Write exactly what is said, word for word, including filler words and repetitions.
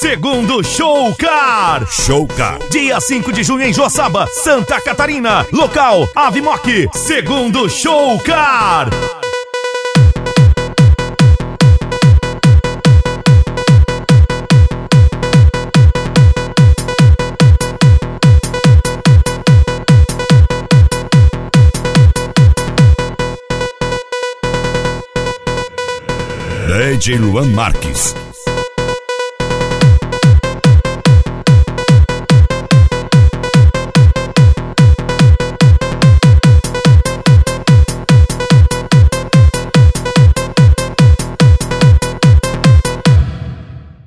Segundo Show Car. Show Car. Dia cinco de junho em Joaçaba, Santa Catarina. Local, Avimoc. Segundo Show Car. D J Luan Marques.